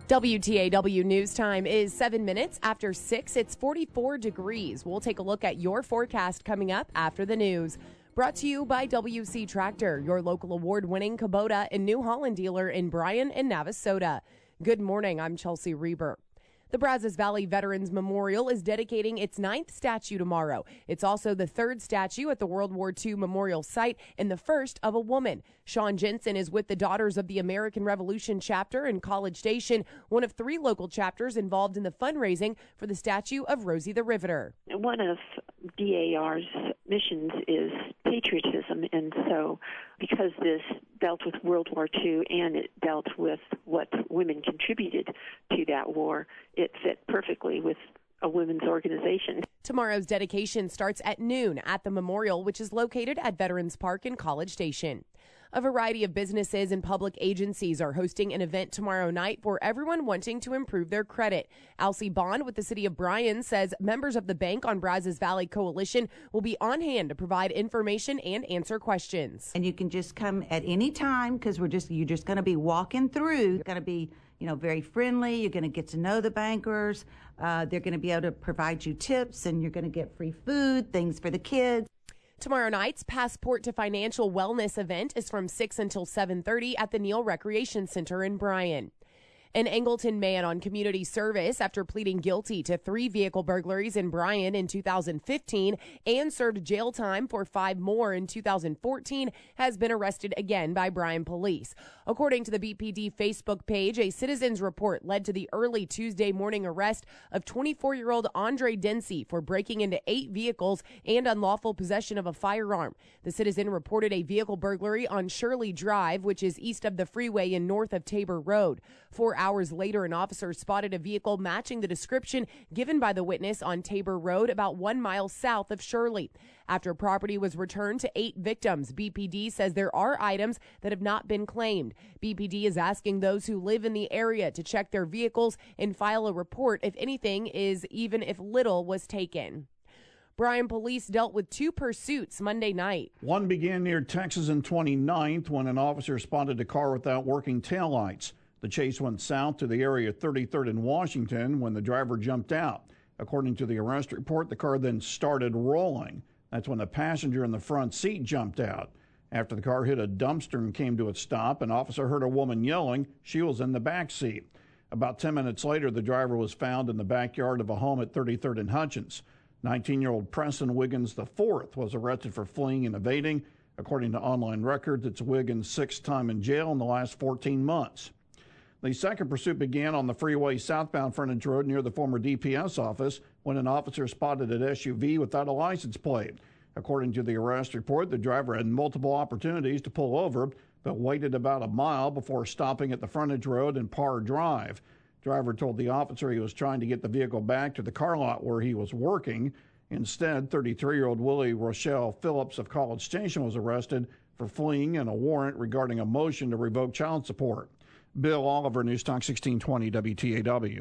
WTAW News Time is 7 minutes after 6. It's 44 degrees. We'll take a look at your forecast coming up after the news. Brought to you by WC Tractor, your local award-winning Kubota and New Holland dealer in Bryan and Navasota. Good morning. I'm Chelsea Reber. The Brazos Valley Veterans Memorial is dedicating its 9th statue tomorrow. It's also the 3rd statue at the World War II Memorial Site and the first of a woman. Sean Jensen is with the Daughters of the American Revolution chapter in College Station, one of 3 local chapters involved in the fundraising for the statue of Rosie the Riveter. One of DAR's missions is patriotism, and so because this dealt with World War II and it dealt with what women contributed to that war, it fit perfectly with a women's organization. Tomorrow's dedication starts at noon at the memorial, which is located at Veterans Park in College Station. A variety of businesses and public agencies are hosting an event tomorrow night for everyone wanting to improve their credit. Alcie Bond with the City of Bryan says members of the Bank on Brazos Valley Coalition will be on hand to provide information and answer questions. And you can just come at any time because you're just going to be walking through. You're going to be very friendly. You're going to get to know the bankers. They're going to be able to provide you tips, and you're going to get free food, things for the kids. Tomorrow night's Passport to Financial Wellness event is from 6 until 7:30 at the Neal Recreation Center in Bryan. An Angleton man on community service after pleading guilty to 3 vehicle burglaries in Bryan in 2015 and served jail time for 5 more in 2014 has been arrested again by Bryan police. According to the BPD Facebook page, a citizen's report led to the early Tuesday morning arrest of 24-year-old Andre Dempsey for breaking into 8 vehicles and unlawful possession of a firearm. The citizen reported a vehicle burglary on Shirley Drive, which is east of the freeway and north of Tabor Road. 4 hours later, an officer spotted a vehicle matching the description given by the witness on Tabor Road about 1 mile south of Shirley. After property was returned to 8 victims, BPD says there are items that have not been claimed. BPD is asking those who live in the area to check their vehicles and file a report if anything is, even if little was taken. Bryan police dealt with 2 pursuits Monday night. One began near Texas and 29th when an officer spotted a car without working taillights. The chase went south to the area of 33rd and Washington when the driver jumped out. According to the arrest report, the car then started rolling. That's when the passenger in the front seat jumped out. After the car hit a dumpster and came to a stop, an officer heard a woman yelling. She was in the back seat. About 10 minutes later, the driver was found in the backyard of a home at 33rd and Hutchins. 19-year-old Preston Wiggins IV was arrested for fleeing and evading. According to online records, it's Wiggins' 6th time in jail in the last 14 months. The second pursuit began on the freeway southbound frontage road near the former DPS office when an officer spotted an SUV without a license plate. According to the arrest report, the driver had multiple opportunities to pull over, but waited about a mile before stopping at the frontage road and Parr Drive. Driver told the officer he was trying to get the vehicle back to the car lot where he was working. Instead, 33-year-old Willie Rochelle Phillips of College Station was arrested for fleeing and a warrant regarding a motion to revoke child support. Bill Oliver, News Talk 1620 WTAW.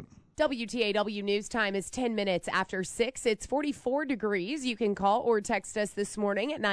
WTAW News Time is 10 minutes after 6. It's 44 degrees. You can call or text us this morning at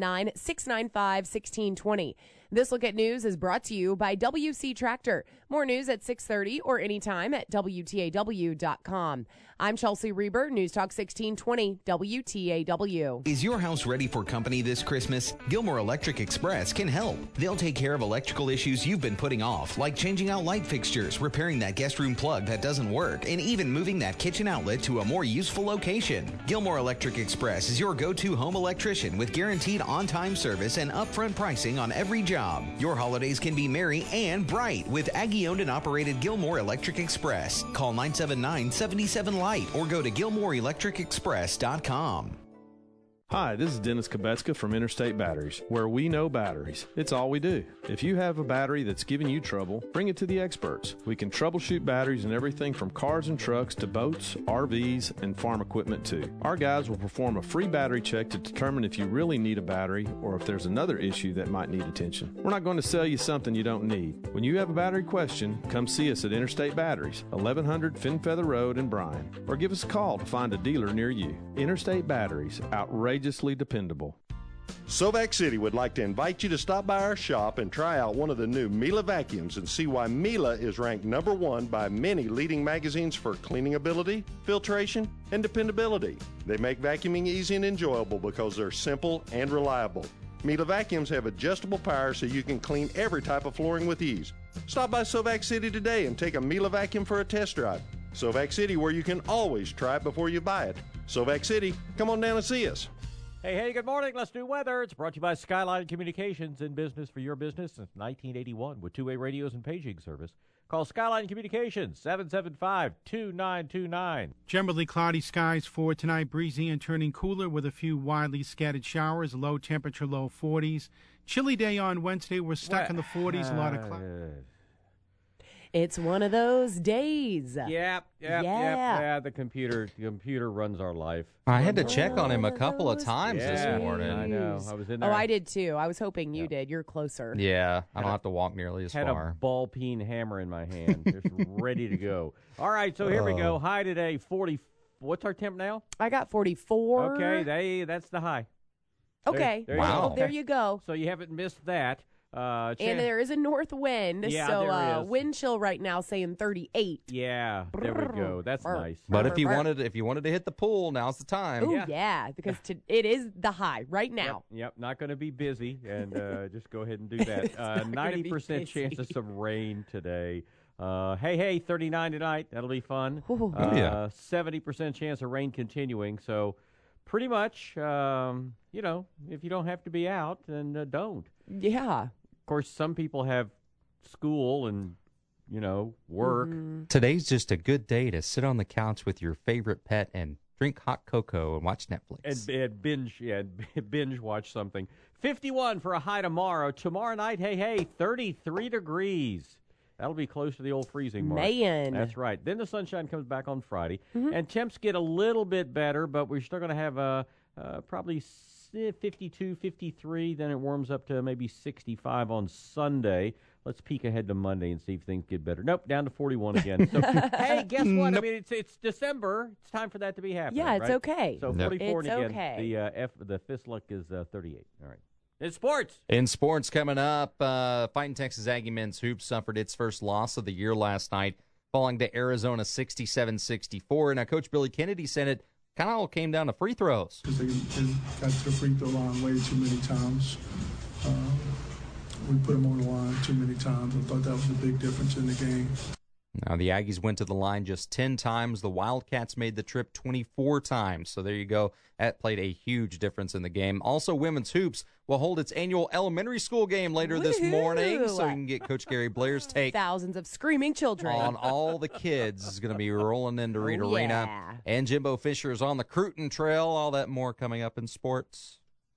979-695-1620. This Look at News is brought to you by WC Tractor. More news at 6:30 or anytime at WTAW.com. I'm Chelsea Reber, News Talk 1620 WTAW. Is your house ready for company this Christmas? Gilmore Electric Express can help. They'll take care of electrical issues you've been putting off, like changing out light fixtures, repairing that guest room plug that doesn't work, and even moving that kitchen outlet to a more useful location. Gilmore Electric Express is your go-to home electrician with guaranteed on-time service and upfront pricing on every job. Your holidays can be merry and bright with Aggie-owned and operated Gilmore Electric Express. Call 979-77-LIGHT or go to GilmoreElectricExpress.com. Hi, this is Dennis Kubetska from Interstate Batteries, where we know batteries. It's all we do. If you have a battery that's giving you trouble, bring it to the experts. We can troubleshoot batteries in everything from cars and trucks to boats, RVs, and farm equipment too. Our guys will perform a free battery check to determine if you really need a battery or if there's another issue that might need attention. We're not going to sell you something you don't need. When you have a battery question, come see us at Interstate Batteries, 1100 Finfeather Road in Bryan, or give us a call to find a dealer near you. Interstate Batteries, outrageously dependable. Sovac City would like to invite you to stop by our shop and try out one of the new Miele vacuums and see why Miele is ranked #1 by many leading magazines for cleaning ability, filtration, and dependability. They make vacuuming easy and enjoyable because they're simple and reliable. Miele vacuums have adjustable power so you can clean every type of flooring with ease. Stop by Sovac City today and take a Miele vacuum for a test drive. Sovac City, where you can always try it before you buy it. Sovac City, come on down and see us. Hey, good morning. Let's do weather. It's brought to you by Skyline Communications, in business for your business since 1981 with two-way radios and paging service. Call Skyline Communications, 775-2929. Generally cloudy skies for tonight, breezy and turning cooler with a few widely scattered showers, low temperature, low 40s. Chilly day on Wednesday. We're stuck in the 40s, a lot of clouds. It's one of those days. Yep. The computer runs our life. I had to check on him a couple of times this morning. I know. I was in there. Oh, I did too. I was hoping you did. You're closer. Yeah, I don't have to walk nearly as far. Had a ball peen hammer in my hand, just ready to go. All right, so here we go. High today, 40. What's our temp now? I got 44. Okay, that's the high. Okay. There wow. Well, there you go. So you haven't missed that. And there is a north wind, yeah, so there is. wind chill right now saying 38. Yeah, there we go. That's nice. But if you wanted to hit the pool, now's the time. Oh yeah, because it is the high right now. Yep. Not going to be busy, and just go ahead and do that. 90% chances of rain today. 39 tonight. That'll be fun. 70% chance of rain continuing. So pretty much, if you don't have to be out, then don't. Yeah. Of course, some people have school and, work. Mm-hmm. Today's just a good day to sit on the couch with your favorite pet and drink hot cocoa and watch Netflix. And binge watch something. 51 for a high tomorrow. Tomorrow night, 33 degrees. That'll be close to the old freezing mark. Man. That's right. Then the sunshine comes back on Friday. Mm-hmm. And temps get a little bit better, but we're still going to have probably 52, 53. Then it warms up to maybe 65 on Sunday. Let's peek ahead to Monday and see if things get better. Nope, down to 41 again. So, hey, guess what? Nope. I mean, it's December. It's time for that to be happening. Yeah, it's right? okay. So 44 it's and again. Okay. The FISLUC is 38. All right. It's sports. In sports coming up, Fighting Texas Aggie men's hoops suffered its first loss of the year last night, falling to Arizona 67-64. Now, Coach Billy Kennedy said it kind of all came down to free throws. Because they got to the free throw line way too many times. We put them on the line too many times. I thought that was a big difference in the game. Now, the Aggies went to the line just 10 times. The Wildcats made the trip 24 times. So there you go. That played a huge difference in the game. Also, women's hoops will hold its annual elementary school game later this morning. So you can get Coach Gary Blair's take. Thousands of screaming children. On all the kids is going to be rolling into Reed Arena. Yeah. And Jimbo Fisher is on the Cruton Trail. All that more coming up in sports.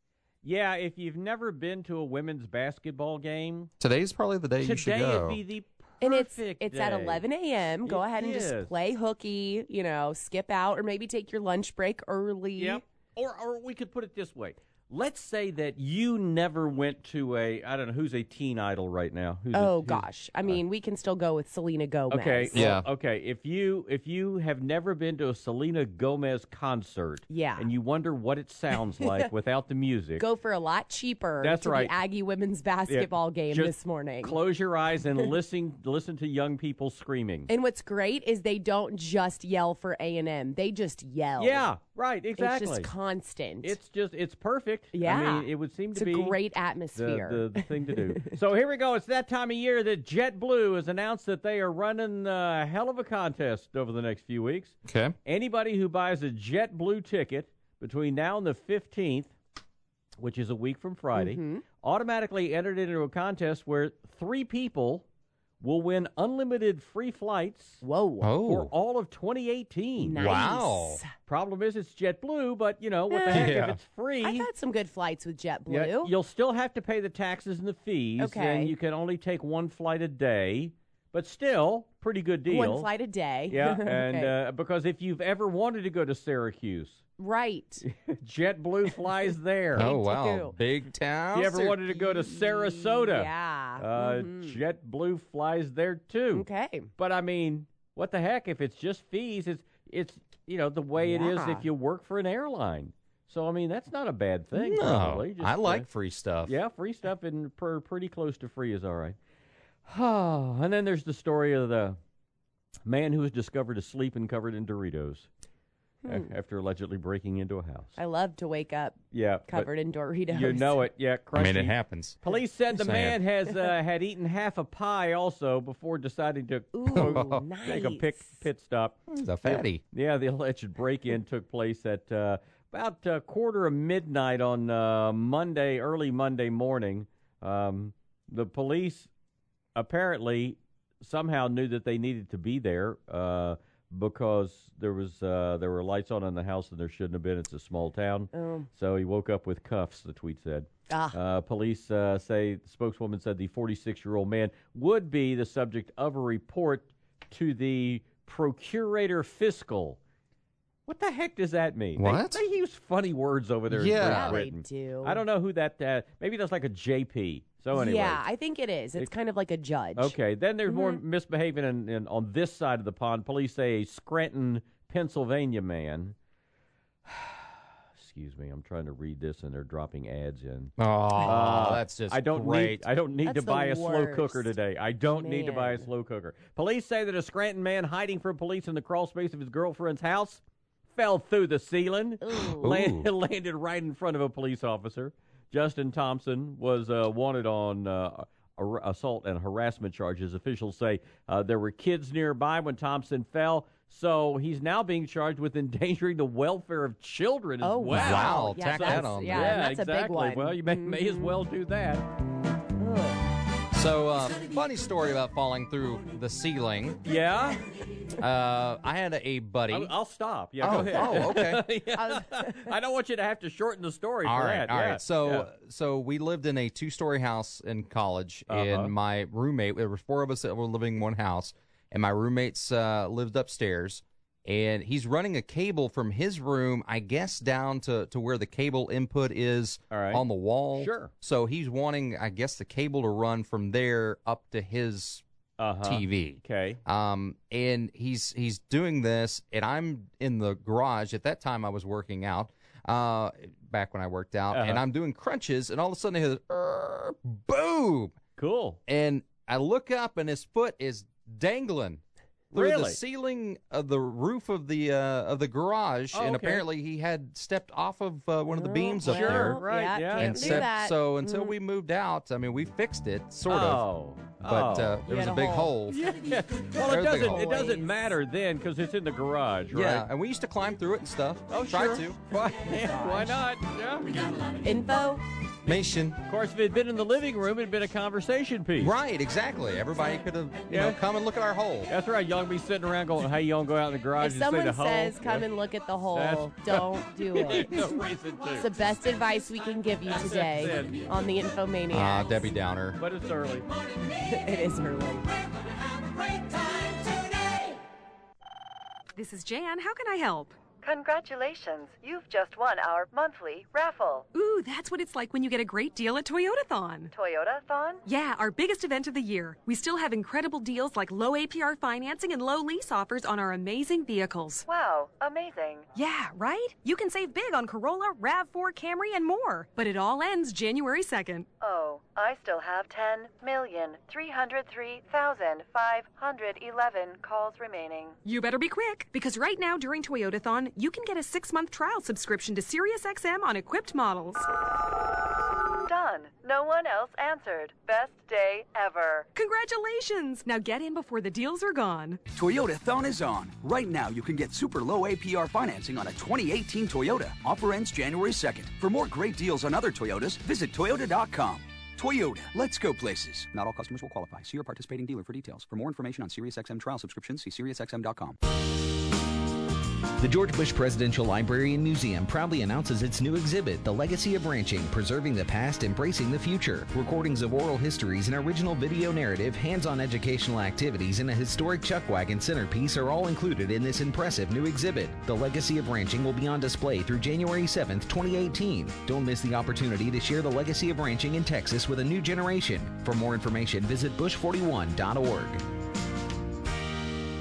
Yeah, if you've never been to a women's basketball game, today's probably the day you should go. Today would be the and it's day. at 11 a.m. Go ahead and just play hooky, skip out, or maybe take your lunch break early. Yep. Or we could put it this way. Let's say that you never went to I don't know, who's a teen idol right now? Gosh. I mean, we can still go with Selena Gomez. Okay. Yeah. Okay. If you have never been to a Selena Gomez concert, and you wonder what it sounds like without the music, go for a lot cheaper. That's to right. The Aggie women's basketball game this morning. Close your eyes and listen to young people screaming. And what's great is they don't just yell for A&M. They just yell. Yeah. Right. Exactly. It's just constant. It's perfect. Yeah. I mean, it would seem to be a great atmosphere. The thing to do. So here we go. It's that time of year that JetBlue has announced that they are running a hell of a contest over the next few weeks. Okay. Anybody who buys a JetBlue ticket between now and the 15th, which is a week from Friday, automatically entered into a contest where 3 people will win unlimited free flights for all of 2018. Nice. Wow. Problem is it's JetBlue, but, what the heck if it's free? I've had some good flights with JetBlue. Yeah, you'll still have to pay the taxes and the fees, and you can only take 1 flight a day, but still, pretty good deal. 1 flight a day. Yeah, and because if you've ever wanted to go to Syracuse, right, JetBlue flies there. Oh, wow. Big town. If you ever wanted to go to Sarasota, JetBlue flies there too. Okay. But I mean, what the heck? If it's just fees, it's the way it is if you work for an airline. So, I mean, that's not a bad thing. No, probably. Just, I like free stuff. Yeah, free stuff and pretty close to free is all right. And then there's the story of the man who was discovered asleep and covered in Doritos after allegedly breaking into a house. I love to wake up covered in Doritos. You know it, yeah. Crunchy. I mean, it happens. Police said the man has had eaten half a pie also before deciding to take a pit stop. He's a fatty. Yeah, the alleged break-in took place at about 12:45 on early Monday morning. The police apparently somehow knew that they needed to be there because there were lights on in the house and there shouldn't have been. It's a small town. So he woke up with cuffs, the tweet said. Police say, the spokeswoman said the 46-year-old man would be the subject of a report to the Procurator Fiscal. What the heck does that mean? What? They use funny words over there. Yeah, in they Britain. do. I don't know who that, maybe that's like a JP. So anyway. Yeah, I think it is. It's kind of like a judge. Okay, then there's more misbehaving on this side of the pond. Police say a Scranton, Pennsylvania man. Excuse me, I'm trying to read this and they're dropping ads in. Oh, that's just great. I don't need That's to buy a the slow cooker worst. today. I don't need to buy a slow cooker. Police say that a Scranton man hiding from police in the crawl space of his girlfriend's house fell through the ceiling, landed right in front of a police officer. Justin Thompson was wanted on assault and harassment charges. Officials say there were kids nearby when Thompson fell, so he's now being charged with endangering the welfare of children as well. Wow. Yeah, Tack that on. Yeah, Yeah, that's exactly. a big one. Well, you may as well do that. So, funny story about falling through the ceiling. Yeah? I had a buddy. I'll stop. Yeah, go ahead. Oh, okay. Yeah. I don't want you to have to shorten the story All for right, that. all Yeah, right. So we lived in a 2-story house in college, and my roommate, there were 4 of us that were living in one house, and my roommates lived upstairs, and he's running a cable from his room, I guess, down to where the cable input is on the wall. Sure. So he's wanting, I guess, the cable to run from there up to his TV. Okay. And he's doing this, and I'm in the garage. At that time, I was working out, back when I worked out, and I'm doing crunches, and all of a sudden I hear this, boom! Cool. And I look up, and his foot is dangling through the ceiling of the roof of the garage, and apparently he had stepped off of one of the beams up there. Right, yeah. Can't do that. So until we moved out, I mean, we fixed it, sort of. But there was a big hole. Yeah. Well, it doesn't matter then because it's in the garage, right? Yeah, and we used to climb through it and stuff. Oh, Tried sure. to. Why not? Yeah. Info? Of course, if it had been in the living room, it had been a conversation piece. Right, exactly. Everybody could have you know, come and look at our hole. That's right. Y'all be sitting around going, hey, y'all go out in the garage If and say someone the hole. says, come and look at the hole, don't do it. No reason to. It's the best advice we can give you today on the Infomaniacs. Debbie Downer. But it's early. It is early. This is Jan. How can I help? Congratulations. You've just won our monthly raffle. Ooh, that's what it's like when you get a great deal at Toyotathon. Toyotathon? Yeah, our biggest event of the year. We still have incredible deals like low APR financing and low lease offers on our amazing vehicles. Wow, amazing. Yeah, right? You can save big on Corolla, RAV4, Camry, and more. But it all ends January 2nd. Oh, I still have 10,303,511 calls remaining. You better be quick, because right now during Toyotathon, you can get a 6-month trial subscription to SiriusXM on equipped models. Done. No one else answered. Best day ever. Congratulations! Now get in before the deals are gone. Toyotathon is on. Right now, you can get super low APR financing on a 2018 Toyota. Offer ends January 2nd. For more great deals on other Toyotas, visit Toyota.com. Toyota, let's go places. Not all customers will qualify. See your participating dealer for details. For more information on SiriusXM trial subscriptions, see SiriusXM.com. The George Bush Presidential Library and Museum proudly announces its new exhibit, The Legacy of Ranching, Preserving the Past, Embracing the Future. Recordings of oral histories, an original video narrative, hands-on educational activities, and a historic chuck wagon centerpiece are all included in this impressive new exhibit. The Legacy of Ranching will be on display through January 7th, 2018. Don't miss the opportunity to share the legacy of ranching in Texas with a new generation. For more information, visit bush41.org.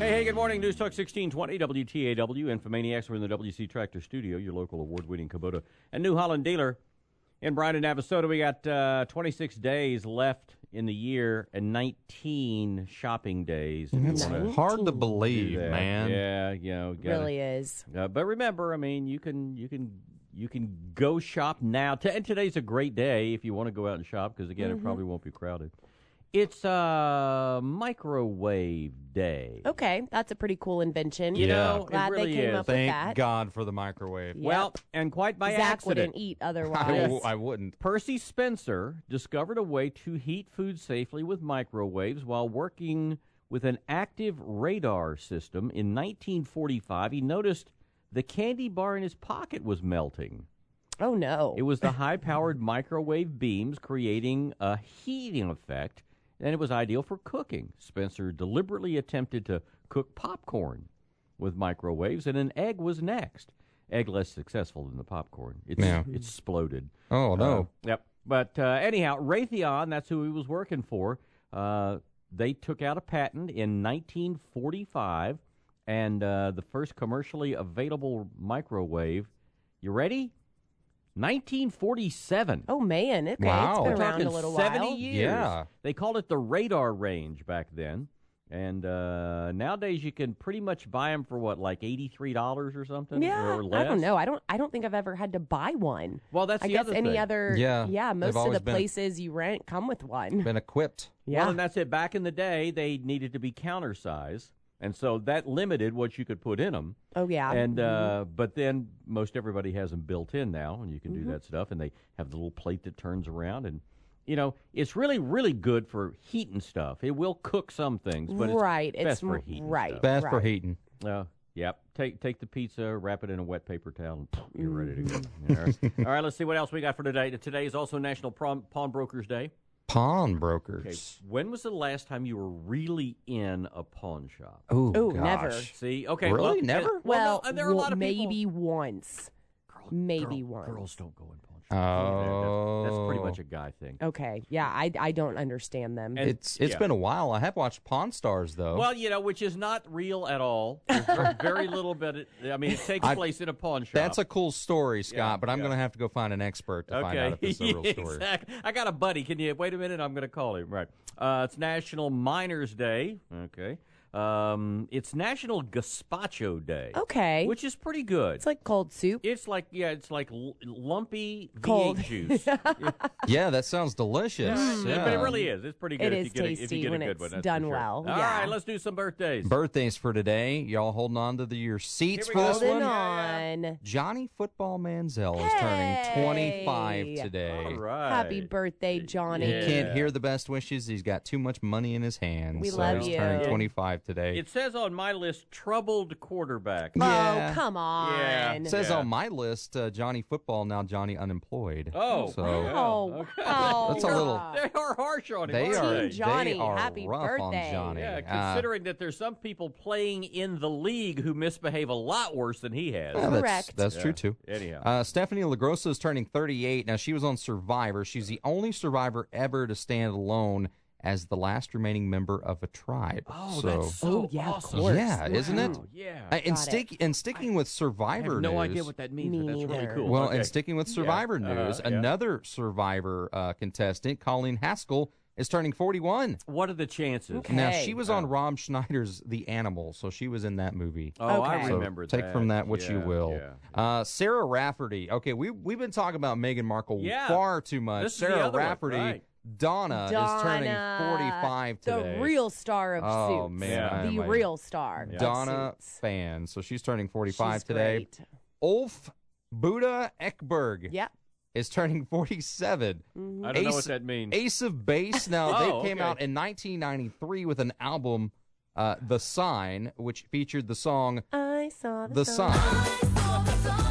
Hey, good morning. News Talk 1620, WTAW. Infomaniacs. We're in the WC Tractor Studio, your local award-winning Kubota and New Holland dealer. In Bryan and Navasota, we got 26 days left in the year and 19 shopping days. It's hard to believe, man. Yeah, you know. Really is. But remember, I mean, you can go shop now. And today's a great day if you want to go out and shop because, again, it probably won't be crowded. It's microwave day. Okay, that's a pretty cool invention. You know, glad it really they came is. up with that. Thank God for the microwave. Yep. Well, and quite by Zach accident. wouldn't eat otherwise. I wouldn't. Percy Spencer discovered a way to heat food safely with microwaves while working with an active radar system. In 1945, he noticed the candy bar in his pocket was melting. Oh, no. It was the high-powered microwave beams creating a heating effect, and it was ideal for cooking. Spencer deliberately attempted to cook popcorn with microwaves, and an egg was next. Egg less successful than the popcorn. It exploded. Oh, no. Yep. But anyhow, Raytheon, that's who he was working for, they took out a patent in 1945, and the first commercially available microwave, you ready? 1947. Oh, man. Okay, Wow. it's been around a little 70 while. years. Yeah. They called it the radar range back then. And nowadays you can pretty much buy them for what, like $83 or something? Yeah, or less? I don't know. I don't think I've ever had to buy one. Well, that's I the guess other any thing. other. Yeah, most they've of always the been- places you rent come with one. Been equipped. Yeah, Well, and that's it. Back in the day, they needed to be counter size. And so that limited what you could put in them. Oh, yeah. And but then most everybody has them built in now, and you can do that stuff. And they have the little plate that turns around, and you know it's really, really good for heating stuff. It will cook some things, but it's best for heating. Stuff. Best for heating. Yep. Take the pizza, wrap it in a wet paper towel, and you're ready to go. All right. All right. Let's see what else we got for today. Today is also National Pawnbrokers Day. Pawnbrokers. Okay. When was the last time you were really in a pawn shop? Oh, gosh. never. See, okay, Really? well, Never? Well, no, there are a lot of maybe people. once. Maybe once. Girls don't go in pawn shops. Oh. That's pretty much a guy thing. Okay, yeah, I don't understand them. And- It's yeah. been a while. I have watched Pawn Stars, though. Well, you know, which is not real at all. There's very little bit. I mean, it takes place in a pawn shop. That's a cool story, Scott, Yeah, but I'm yeah. going to have to go find an expert to find out if it's a real story. Exactly. I got a buddy. Can you wait a minute? I'm going to call him. Right. It's National Miners Day. Okay. It's National Gazpacho Day. Okay. Which is pretty good. It's like cold soup. It's like lumpy Cold. V8 juice. Yeah, that sounds delicious. But it really is. It's pretty good It if is you get tasty if you get when a good it's one. That's done for sure. well, All yeah. right, let's do some birthdays. Birthdays for today. Y'all holding on to your seats Here for we this go. Holding one? on. Johnny Football Manziel is turning 25 today. All right. Happy birthday, Johnny. He can't hear the best wishes. He's got too much money in his hands. We so love he's you. turning 25 today. It says on my list, troubled quarterback. Yeah. Oh, come on. Yeah. It says on my list, Johnny Football, now Johnny Unemployed. Oh. So Oh, oh, That's a little- They are harsh on him. they aren't are, they? Johnny, they are happy rough birthday. on Johnny. Yeah, considering that there's some people playing in the league who misbehave a lot worse than he has. Yeah, Correct. That's true, too. Anyhow. Stephanie LaGrossa is turning 38. Now, she was on Survivor. She's the only Survivor ever to stand alone as the last remaining member of a tribe. Oh, so, that's so yeah, of awesome. course. Yeah, isn't it? Wow, yeah. And sticking with I Survivor have no news. idea what that means, Me but that's really neither. cool. Well, Okay. and sticking with Survivor news, yeah. another Survivor contestant, Colleen Haskell, is turning 41. What are the chances? Okay. Now, she was on Rob Schneider's The Animal, so she was in that movie. Oh, Okay. I So remember that. take from that what you Yeah, will. yeah. Sarah Rafferty. Okay, we've been talking about Meghan Markle Yeah. far too much. This is the Sarah other one, Rafferty, right. Donna, is turning 45 today. The real star of Oh, Suits. man, I am The a real star. of Donna Suits. fan. So she's turning 45 She's today. great. Ulf Buddha Ekberg Yeah. is turning 47. I don't know what that means. Ace of Base. Now, Oh, they came okay. out in 1993 with an album, The Sign, which featured the song I saw The Sign.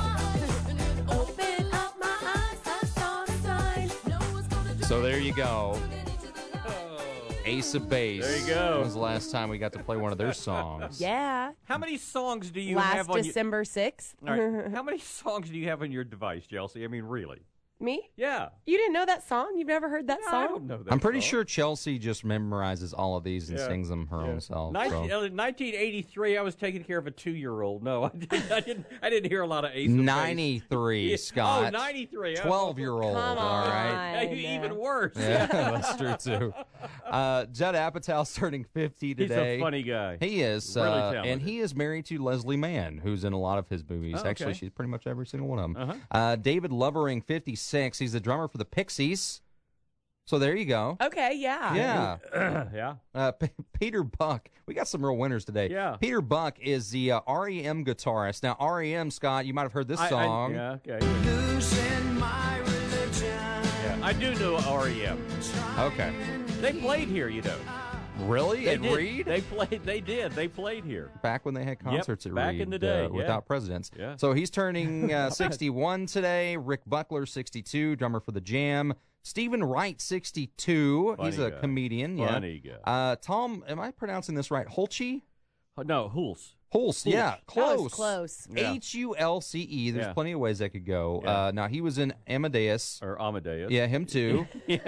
So there you go. Ace of Base. There you go. When was the last time we got to play one of their songs? Yeah. How many songs do you Last have on December 6th. your... All right. How many songs do you have on your device, Chelsea? I mean, really? Me? Yeah. You didn't know that song? You've never heard that song? I don't know that I'm pretty song. sure Chelsea just memorizes all of these and sings them her own self. 1983, I was taking care of a 2-year-old. No, I didn't hear a lot of Ace of Base. 93, Scott. Oh, 93. 12-year-old, Come all right? Even worse. Yeah, that's true, too. Judd Apatow's turning 50 today. He's a funny guy. He is. Really talented. And he is married to Leslie Mann, who's in a lot of his movies. Oh, okay. Actually, she's pretty much every single one of them. Uh-huh. David Lovering, 56. He's the drummer for the Pixies. So there you go. Okay, yeah. Yeah. Yeah. Peter Buck. We got some real winners today. Yeah. Peter Buck is the REM guitarist. Now, REM, Scott, you might have heard this song. Yeah, okay. Losing my religion. Yeah, I do know REM. Okay. They played here, you know. Really? They At did. Reed? They played here. Back when they had concerts at Reed. Back in the day, without presidents. Yeah. So he's turning 61 today. Rick Buckler, 62, drummer for the Jam. Stephen Wright, 62. He's a comedian. Funny guy. Tom, am I pronouncing this right? Hulce? No, Hulse. Hulse, yeah. Close. That was close. Yeah. Hulce. There's Yeah. plenty of ways that could go. Yeah. Now, he was in Amadeus. Or Amadeus. Yeah, him too.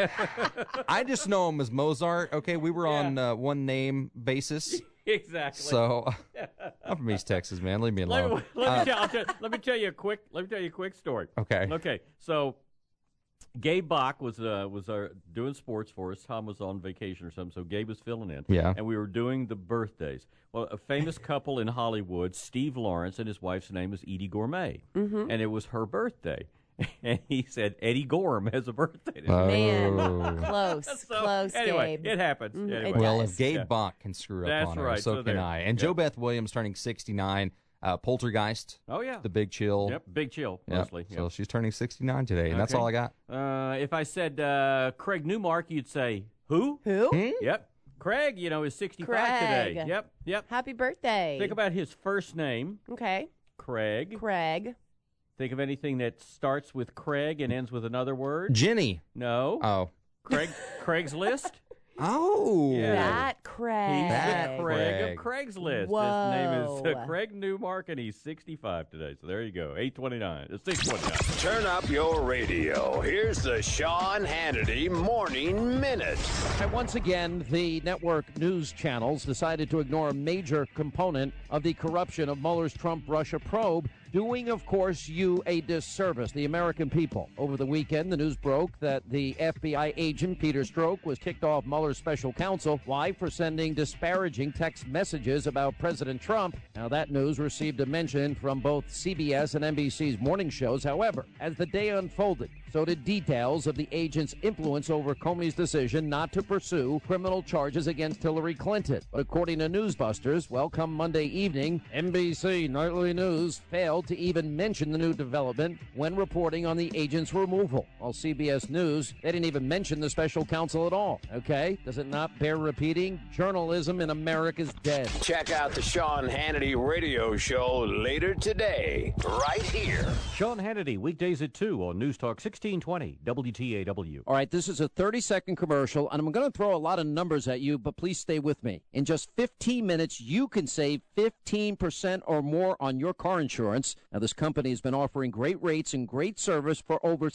I just know him as Mozart. Okay, we were on one name basis. Exactly. So, I'm from East Texas, man. Leave me alone. Let me tell you a quick story. Okay. Okay. So, Gabe Bach was doing sports for us. Tom was on vacation or something, so Gabe was filling in. Yeah. And we were doing the birthdays. Well, a famous couple in Hollywood, Steve Lawrence, and his wife's name was Edie Gourmet, and it was her birthday. And he said Eddie Gorm has a birthday today. Man, close, anyway, Gabe. it happens. Anyway. Well, if Gabe Bach can screw up That's on her, right. so So can there. I. And Yep. JoBeth Williams turning 69. Poltergeist. Oh, yeah. The Big Chill. Yep, Big Chill, Yep. mostly. So Yep. she's turning 69 today, and that's Okay. all I got. If I said Craig Newmark, you'd say, who? Who? Yep. Craig, is 65 Craig. today. Yep. Happy birthday. Think about his first name, Okay. Craig. Craig. Think of anything that starts with Craig and ends with another word. Jenny. No. Oh. Craig's List. Oh. Yeah. That Craig. He's That the Craig Craig. of Craigslist. Whoa. His name is Craig Newmark, and he's 65 today. So there you go. 629. Turn up your radio. Here's the Sean Hannity Morning Minute. And once again, the network news channels decided to ignore a major component of the corruption of Mueller's Trump-Russia probe, doing, of course, you a disservice, the American people. Over the weekend, the news broke that the FBI agent Peter Strzok was kicked off Mueller's special counsel. Why? For sending disparaging text messages about President Trump. Now, that news received a mention from both CBS and NBC's morning shows. However, as the day unfolded, so did details of the agent's influence over Comey's decision not to pursue criminal charges against Hillary Clinton. But according to Newsbusters, well, come Monday evening, NBC Nightly News failed to even mention the new development when reporting on the agent's removal. While CBS News, they didn't even mention the special counsel at all. Okay? Does it not bear repeating? Journalism in America's dead. Check out the Sean Hannity radio show later today, right here. Sean Hannity, weekdays at 2 on News Talk 1620 WTAW. All right, this is a 30-second commercial, and I'm going to throw a lot of numbers at you, but please stay with me. In just 15 minutes, you can save 15% or more on your car insurance. Now, this company has been offering great rates and great service for over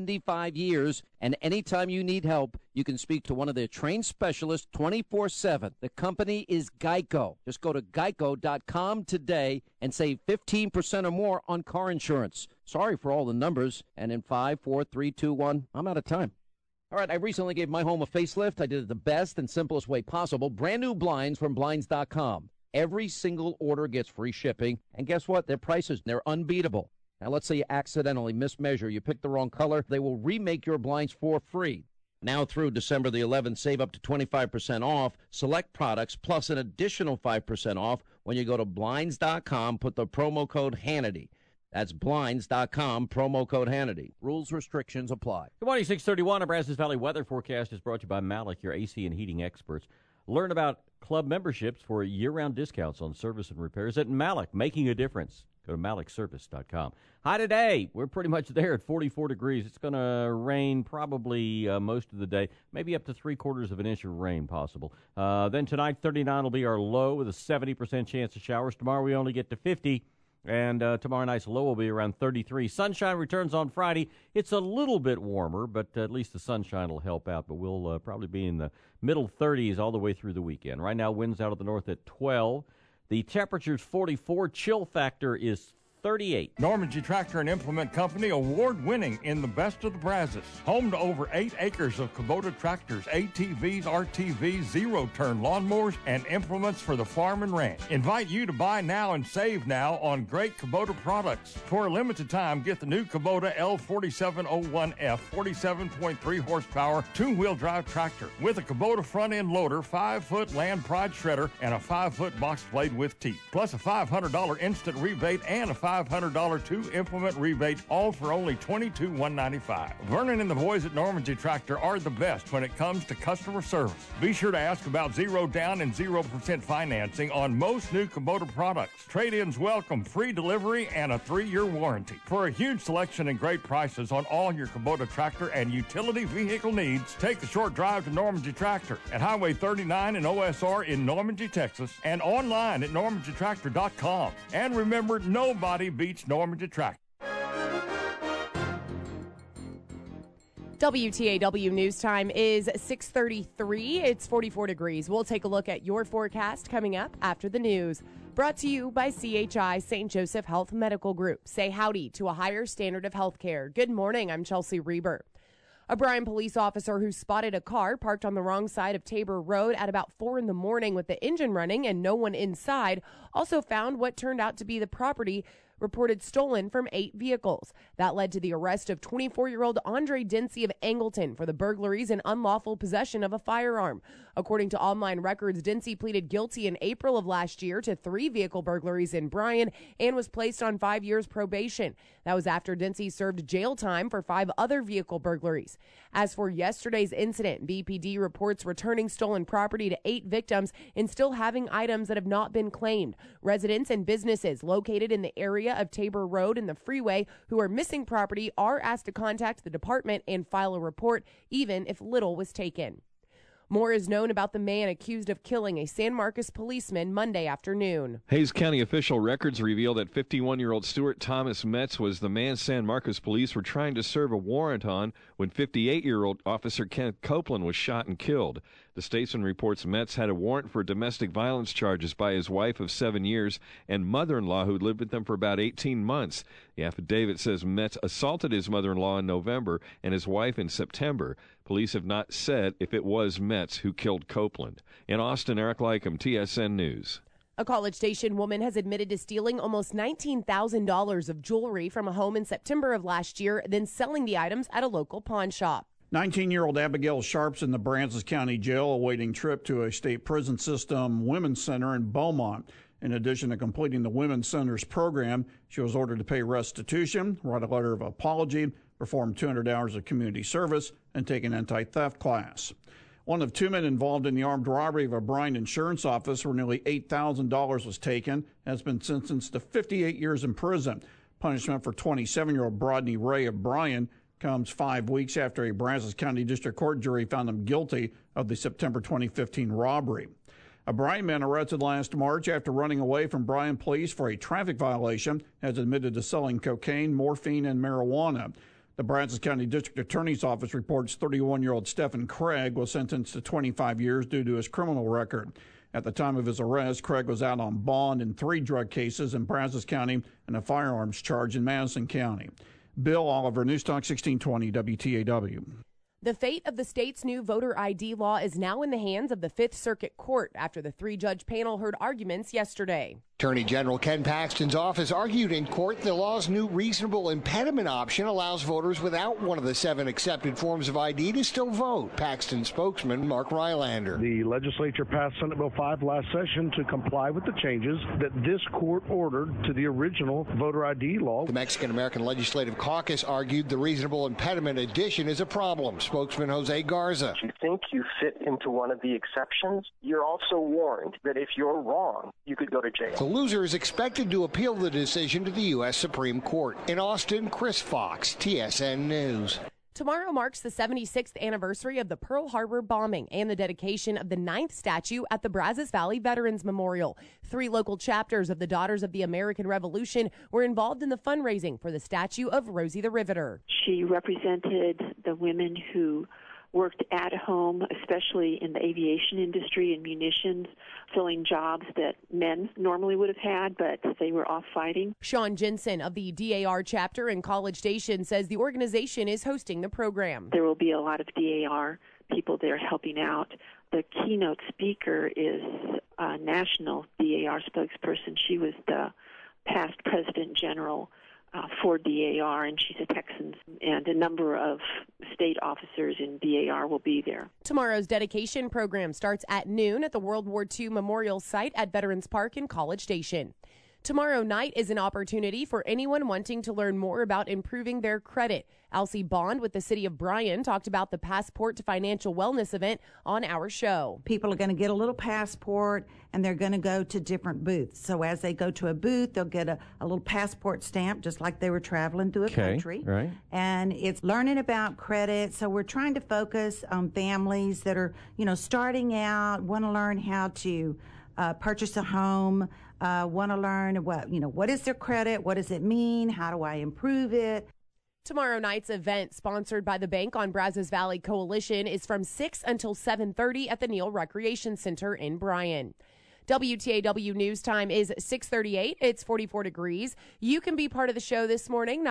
75 years, and anytime you need help, you can speak to one of their trained specialists 24/7. The company is Geico. Just go to geico.com today and save 15% or more on car insurance. Sorry for all the numbers. And in 5, 4, 3, 2, 1, I'm out of time. All right, I recently gave my home a facelift. I did it the best and simplest way possible. Brand new blinds from Blinds.com. Every single order gets free shipping. And guess what? Their prices, they're unbeatable. Now, let's say you accidentally mismeasure. You pick the wrong color. They will remake your blinds for free. Now through December the 11th, save up to 25% off select products plus an additional 5% off when you go to Blinds.com, put the promo code Hannity. That's Blinds.com, promo code Hannity. Rules, restrictions apply. Good morning, 631. Our Brazos Valley weather forecast is brought to you by Malik, your AC and heating experts. Learn about club memberships for year-round discounts on service and repairs at Malik, making a difference. Go to malikservice.com. High today. We're pretty much there at 44 degrees. It's going to rain probably most of the day, maybe up to 3/4 of an inch of rain possible. Then tonight, 39 will be our low with a 70% chance of showers. Tomorrow we only get to 50. And tomorrow night's low will be around 33. Sunshine returns on Friday. It's a little bit warmer, but at least the sunshine will help out. But we'll probably be in the middle 30s all the way through the weekend. Right now, winds out of the north at 12. The temperature's 44. Chill factor is 38. Normandy Tractor and Implement Company, award-winning in the best of the Brazos. Home to over 8 acres of Kubota tractors, ATVs, RTVs, zero-turn lawnmowers, and implements for the farm and ranch. Invite you to buy now and save now on great Kubota products. For a limited time, get the new Kubota L4701F, 47.3 horsepower, two-wheel drive tractor with a Kubota front-end loader, 5-foot land pride shredder, and a 5-foot box blade with teeth. Plus a $500 instant rebate and a $500 two-implement rebate, all for only $22,195. Vernon and the boys at Normandy Tractor are the best when it comes to customer service. Be sure to ask about zero down and 0% financing on most new Kubota products. Trade-ins welcome, free delivery, and a 3-year warranty. For a huge selection and great prices on all your Kubota tractor and utility vehicle needs, take the short drive to Normandy Tractor at Highway 39 and OSR in Normandy, Texas, and online at normandytractor.com. And remember, nobody beats Normandy Tractor. WTAW News Time is 6:33. It's 44 degrees. We'll take a look at your forecast coming up after the news. Brought to you by CHI St. Joseph Health Medical Group. Say howdy to a higher standard of health care. Good morning. I'm Chelsea Reber. A Bryan police officer who spotted a car parked on the wrong side of Tabor Road at about 4 in the morning with the engine running and no one inside also found what turned out to be the property reported stolen from 8 vehicles. That led to the arrest of 24-year-old Andre Dempsey of Angleton for the burglaries and unlawful possession of a firearm. According to online records, Dempsey pleaded guilty in April of last year to 3 vehicle burglaries in Bryan and was placed on 5 years probation. That was after Dempsey served jail time for 5 other vehicle burglaries. As for yesterday's incident, BPD reports returning stolen property to 8 victims and still having items that have not been claimed. Residents and businesses located in the area of Tabor Road and the freeway who are missing property are asked to contact the department and file a report, even if little was taken. More is known about the man accused of killing a San Marcos policeman Monday afternoon. Hays County official records reveal that 51-year-old Stuart Thomas Metz was the man San Marcos police were trying to serve a warrant on when 58-year-old Officer Kenneth Copeland was shot and killed. The Statesman reports Metz had a warrant for domestic violence charges by his wife of 7 years and mother-in-law who lived with them for about 18 months. The affidavit says Metz assaulted his mother-in-law in November and his wife in September. Police have not said if it was Metz who killed Copeland. In Austin, Eric Lycum, TSN News. A College Station woman has admitted to stealing almost $19,000 of jewelry from a home in September of last year, then selling the items at a local pawn shop. 19-year-old Abigail Sharp's in the Brazos County Jail awaiting trip to a state prison system women's center in Beaumont. In addition to completing the women's center's program, she was ordered to pay restitution, write a letter of apology, perform 200 hours of community service, and take an anti-theft class. One of 2 men involved in the armed robbery of a Bryan insurance office where nearly $8,000 was taken has been sentenced to 58 years in prison. Punishment for 27-year-old Brodney Ray of Bryan comes 5 weeks after a Brazos County District Court jury found him guilty of the September 2015 robbery. A Bryan man arrested last March after running away from Bryan police for a traffic violation has admitted to selling cocaine, morphine, and marijuana. The Brazos County District Attorney's Office reports 31-year-old Stephen Craig was sentenced to 25 years due to his criminal record. At the time of his arrest, Craig was out on bond in 3 drug cases in Brazos County and a firearms charge in Madison County. Bill Oliver, News Talk 1620 WTAW. The fate of the state's new voter ID law is now in the hands of the Fifth Circuit Court after the 3-judge panel heard arguments yesterday. Attorney General Ken Paxton's office argued in court the law's new reasonable impediment option allows voters without one of the 7 accepted forms of ID to still vote. Paxton spokesman Mark Rylander. The legislature passed Senate Bill 5 last session to comply with the changes that this court ordered to the original voter ID law. The Mexican-American Legislative Caucus argued the reasonable impediment addition is a problem. Spokesman Jose Garza. If you think you fit into one of the exceptions, you're also warned that if you're wrong, you could go to jail. The loser is expected to appeal the decision to the U.S. Supreme Court. In Austin, Chris Fox, TSN News. Tomorrow marks the 76th anniversary of the Pearl Harbor bombing and the dedication of the 9th statue at the Brazos Valley Veterans Memorial. 3 local chapters of the Daughters of the American Revolution were involved in the fundraising for the statue of Rosie the Riveter. She represented the women who worked at home, especially in the aviation industry and munitions, filling jobs that men normally would have had, but they were off fighting. Sean Jensen of the DAR chapter in College Station says the organization is hosting the program. There will be a lot of DAR people there helping out. The keynote speaker is a national DAR spokesperson. She was the past President General for DAR, and she's a Texan, and a number of state officers in DAR will be there. Tomorrow's dedication program starts at noon at the World War II Memorial Site at Veterans Park in College Station. Tomorrow night is an opportunity for anyone wanting to learn more about improving their credit. Elsie Bond with the City of Bryan talked about the Passport to Financial Wellness event on our show. People are going to get a little passport, and they're going to go to different booths. So as they go to a booth, they'll get a little passport stamp, just like they were traveling through a country. Right. And it's learning about credit. So we're trying to focus on families that are, starting out, want to learn how to purchase a home, want to learn what is their credit, what does it mean, how do I improve it. Tomorrow night's event, sponsored by the Bank on Brazos Valley Coalition, is from 6 until 7:30 at the Neal Recreation Center in Bryan. WTAW News Time is 6:38. It's 44 degrees. You can be part of the show this morning,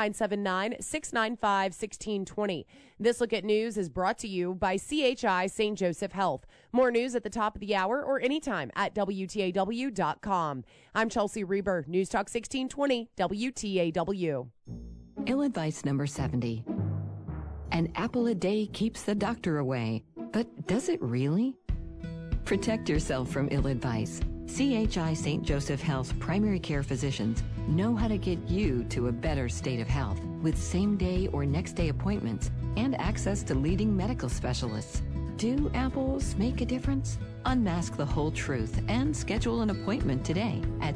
979-695-1620. This Look at News is brought to you by CHI St. Joseph Health. More news at the top of the hour or anytime at WTAW.com. I'm Chelsea Reber, News Talk 1620, WTAW. Ill advice number 70. An apple a day keeps the doctor away. But does it really? Protect yourself from ill advice. CHI St. Joseph Health's primary care physicians know how to get you to a better state of health with same-day or next-day appointments and access to leading medical specialists. Do apples make a difference? Unmask the whole truth and schedule an appointment today at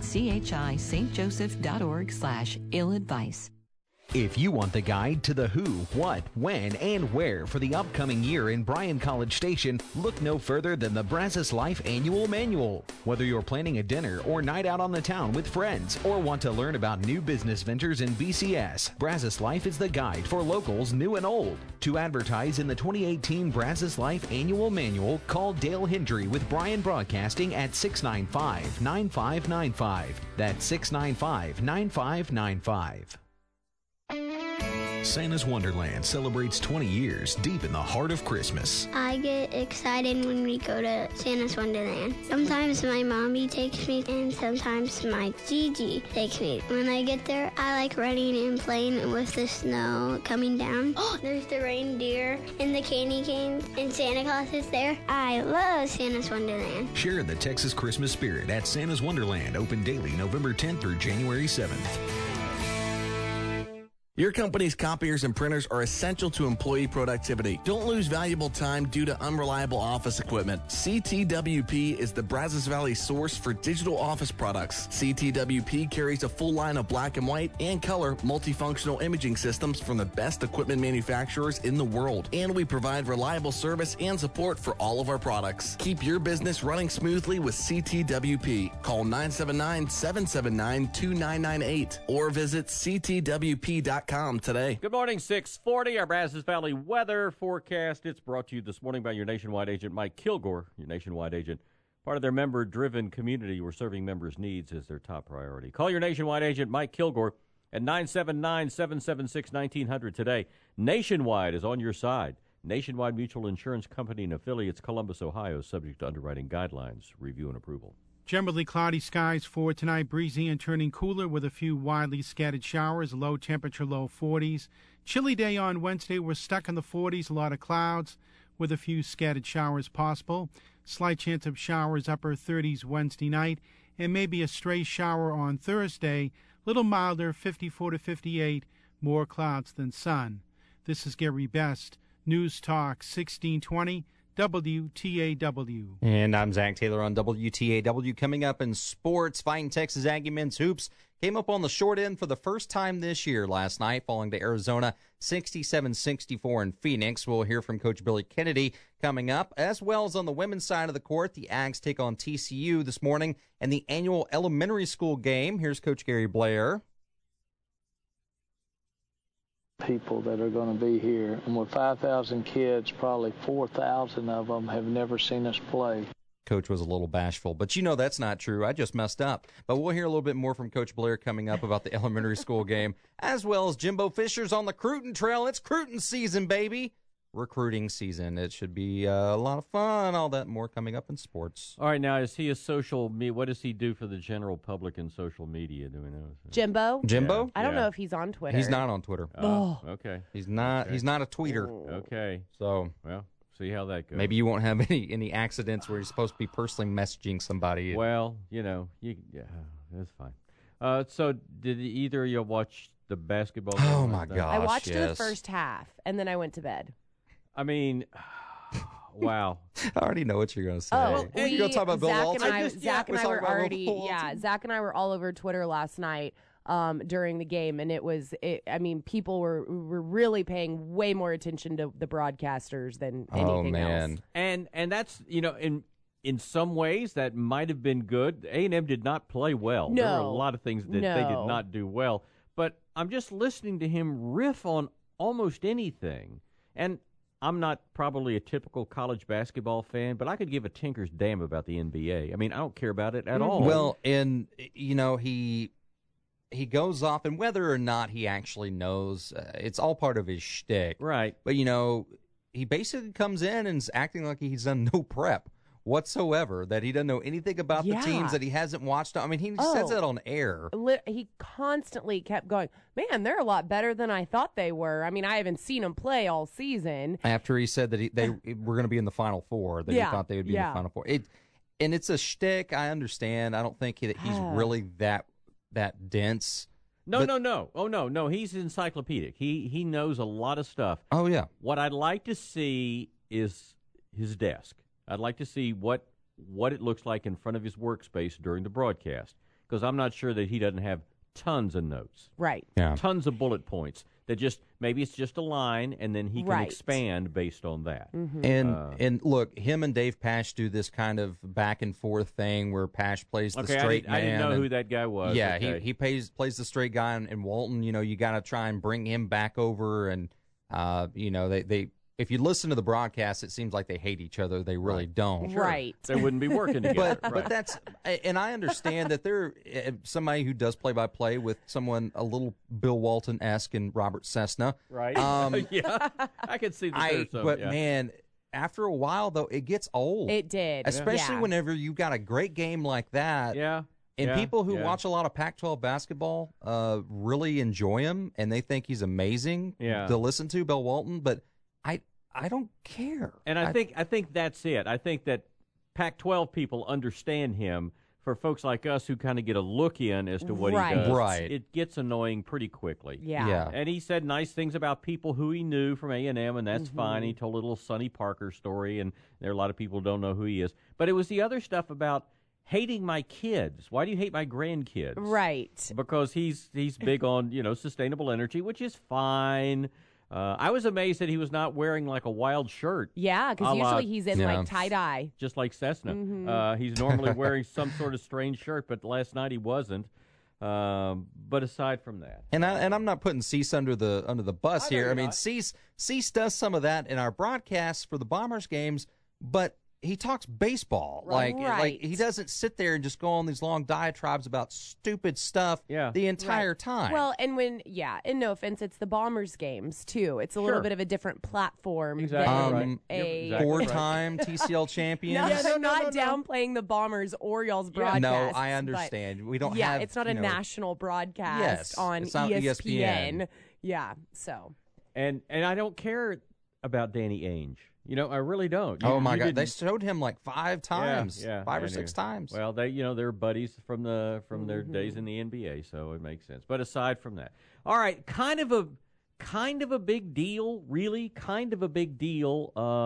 chistjoseph.org/illadvice. If you want the guide to the who, what, when, and where for the upcoming year in Bryan College Station, look no further than the Brazos Life Annual Manual. Whether you're planning a dinner or night out on the town with friends, or want to learn about new business ventures in BCS, Brazos Life is the guide for locals new and old. To advertise in the 2018 Brazos Life Annual Manual, call Dale Hendry with Bryan Broadcasting at 695-9595. That's 695-9595. Santa's Wonderland celebrates 20 years deep in the heart of Christmas. I get excited when we go to Santa's Wonderland. Sometimes my mommy takes me, and sometimes my Gigi takes me. When I get there, I like running and playing with the snow coming down. There's the reindeer and the candy canes, and Santa Claus is there. I love Santa's Wonderland. Share the Texas Christmas spirit at Santa's Wonderland, open daily November 10th through January 7th. Your company's copiers and printers are essential to employee productivity. Don't lose valuable time due to unreliable office equipment. CTWP is the Brazos Valley source for digital office products. CTWP carries a full line of black and white and color multifunctional imaging systems from the best equipment manufacturers in the world. And we provide reliable service and support for all of our products. Keep your business running smoothly with CTWP. Call 979-779-2998 or visit ctwp.com today. Good morning, 640. Our Brazos Valley weather forecast. It's brought to you this morning by your nationwide agent, Mike Kilgore, your nationwide agent. Part of their member-driven community where serving members' needs is their top priority. Call your nationwide agent, Mike Kilgore, at 979-776-1900 today. Nationwide is on your side. Nationwide Mutual Insurance Company and affiliates, Columbus, Ohio, subject to underwriting guidelines, review and approval. Generally cloudy skies for tonight, breezy and turning cooler with a few widely scattered showers, low temperature, low 40s. Chilly day on Wednesday, we're stuck in the 40s, a lot of clouds with a few scattered showers possible. Slight chance of showers, upper 30s Wednesday night, and maybe a stray shower on Thursday, little milder, 54 to 58, more clouds than sun. This is Gary Best, News Talk 1620, WTAW. And I'm Zach Taylor on WTAW. Coming up in sports, Fighting Texas Aggie men's hoops came up on the short end for the first time this year last night, falling to Arizona 67-64 in Phoenix. We'll hear from Coach Billy Kennedy coming up, as well as on the women's side of the court. The Ags take on TCU this morning and the annual elementary school game. Here's Coach Gary Blair. People that are going to be here, and with 5,000 kids, probably 4,000 of them have never seen us play. Coach was a little bashful, but that's not true. I just messed up. But we'll hear a little bit more from Coach Blair coming up about the elementary school game, as well as Jimbo Fisher's on the Cruton Trail. It's Cruton season, baby. Recruiting season. It should be a lot of fun. All that more coming up in sports. All right, now, is he a social media? What does he do for the general public in social media? Do we know? Jimbo? Jimbo? I don't know if he's on Twitter. He's not on Twitter. Oh, okay. He's not. Okay. He's not a tweeter. Okay. So, well, see how that goes. Maybe you won't have any accidents where you're supposed to be personally messaging somebody. Well, that's fine. So, did either of you watch the basketball game? Oh my gosh! I watched the first half, and then I went to bed. I mean, wow. I already know what you're going to say. Oh, you're going to talk about Bill Walton? Zach and I were already, Zach and I were all over Twitter last night during the game, and people were really paying way more attention to the broadcasters than anything else. And that's, in some ways that might have been good. A&M did not play well. No. There were a lot of things that they did not do well. But I'm just listening to him riff on almost anything. And I'm not probably a typical college basketball fan, but I could give a tinker's damn about the NBA. I mean, I don't care about it at all. Well, and, he goes off, and whether or not he actually knows, it's all part of his shtick. Right. But, he basically comes in and is acting like he's done no prep whatsoever, that he doesn't know anything about the teams, that he hasn't watched. I mean, he says that on air. He constantly kept going, man, they're a lot better than I thought they were. I mean, I haven't seen them play all season. After he said that they were going to be in the Final Four, that he thought they would be in the Final Four. And it's a shtick, I understand. I don't think that he's really that dense. No. Oh, no. He's encyclopedic. He knows a lot of stuff. Oh, yeah. What I'd like to see is his desk. I'd like to see what it looks like in front of his workspace during the broadcast, because I'm not sure that he doesn't have tons of notes. Right. Yeah. Tons of bullet points that maybe it's just a line, and then he can expand based on that. Mm-hmm. And look, him and Dave Pasch do this kind of back and forth thing where Pasch plays the straight man. I didn't know who that guy was. Yeah, okay. he plays the straight guy, and Walton, you got to try and bring him back over, and they if you listen to the broadcast, it seems like they hate each other. They really don't. Sure. Right. They wouldn't be working together. But that's, and I understand that they're somebody who does play-by-play with someone a little Bill Walton-esque and Robert Cessna. Right. Yeah. I could see that. Man, after a while, though, it gets old. It did. Especially whenever you've got a great game like that. Yeah. And people who watch a lot of Pac-12 basketball really enjoy him, and they think he's amazing to listen to, Bill Walton. But I don't care. And I think that's it. I think that Pac-12 people understand him. For folks like us who kind of get a look in as to what he does, it gets annoying pretty quickly. Yeah. And he said nice things about people who he knew from A&M, and that's fine. He told a little Sonny Parker story, and there are a lot of people who don't know who he is. But it was the other stuff about hating my kids. Why do you hate my grandkids? Right. Because he's big on, sustainable energy, which is fine. I was amazed that he was not wearing like a wild shirt. Yeah, because usually he's in like tie-dye. Just like Cessna. Mm-hmm. He's normally wearing some sort of strange shirt, but last night he wasn't. But aside from that. And I'm not putting Cease under the bus here. I mean, Cease does some of that in our broadcasts for the Bombers games, but he talks baseball. Like he doesn't sit there and just go on these long diatribes about stupid stuff the entire time. Well, and and no offense, it's the Bombers games too. It's a little bit of a different platform than a four-time TCL champion. No, not downplaying the Bombers or y'all's broadcast. No, I understand. We don't have. Yeah, it's not a national broadcast on ESPN. Yeah, so. And I don't care about Danny Ainge. I really don't. Oh my God! They showed him like 5 times, 5 or 6 times. Well, they're buddies from their days in the NBA, so it makes sense. But aside from that, all right, kind of a big deal, really, kind of a big deal.